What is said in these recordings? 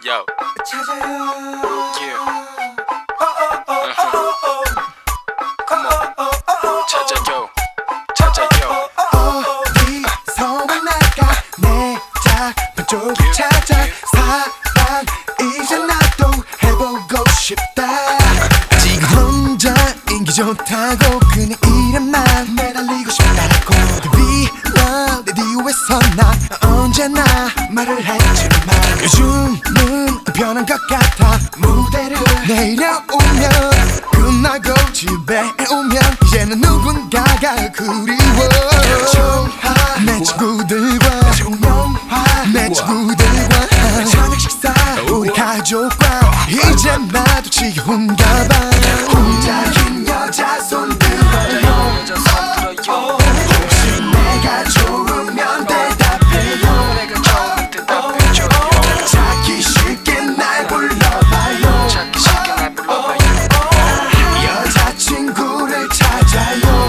Yo. 찾아요. Yeah. Come on. 찾아요. 찾아요. 어디서 만날까 내 작은 쪽을 찾아 사랑 이제 나도 해보고 싶다. 지금 혼자 인기 좋다고 그냥 이름만 매달리고 싶다고 TV나 라디오에서 나 언제나 말을 했지만 요즘은 변한 것 같아. 무대를 내려오면 끝나고 집에 오면 이제는 누군가가 그리워. 내 친구들과 내 친구들과 저녁 식사 우리 가족과 이제 나도 지겨운가 봐. 혼자인 여자 손 들어요. 혹시 내가 좋으면 대답해요. 찾기 쉽게 날 불러봐요. 여자친구를 찾아요.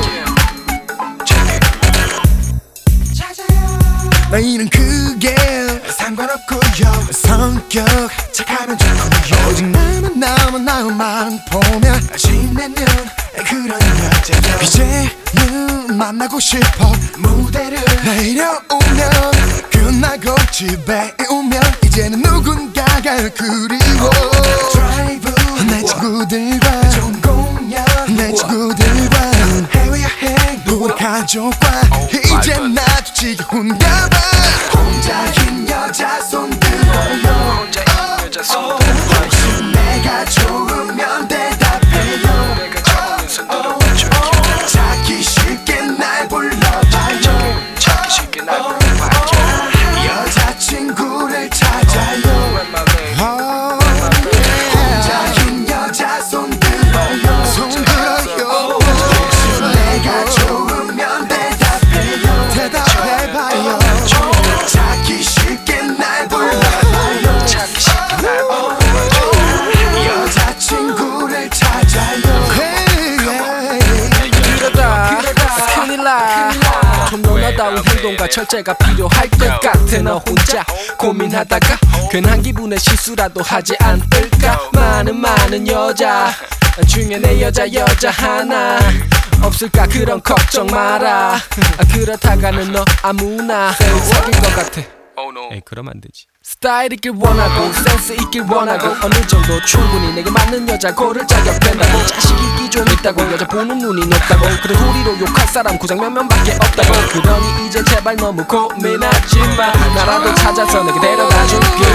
나이는 그게 상관없고요. 성격 착하면 좋고요. 오직 나만 보면 지내는 그런 여자요. 이제는 만나고 싶어. 무대를 내려오면 끝나고 집에 오면 이제는 누군가가 그리워. 드라이브 내 친구들과 좋은 공연 내 친구들과 해외여행 우리 가족과 이제 나도 지겨운가 봐. 혼자인 여자 손 들어요. 혹시 내가 좋으면 대답해요. 찾기 쉽게 날 불러봐요. 여자친구를 찾아요. 혼자인 여자 손 들어요. 혹시 내가 좋으면 대답해봐요. 찾기 쉽게 날 불러봐요. 여자친구를 찾아요. 그러다 큰일 나. 좀 너나다운 행동과 철제가 필요할 것 같아. 너 혼자 고민하다가 괜한 기분에 실수라도 하지 않을까. 많은 여자 중에 내 여자 하나 없을까. 그런 걱정 마라. 그렇다가는 너 아무나 사귈 것 같아. 에이 그럼 안 되지. 스타일 있길 원하고 센스 있길 원하고 어느 정도 충분히 내게 맞는 여자 고를 자격 된다고. 자식이기 좀 있다고 여자 보는 눈이 높다고. 그런 소리로 욕할 사람 고작 몇 명밖에 없다고. 그러니 이제 제발 너무 고민하지마. 나라도 찾아서 내게 데려다 줄게.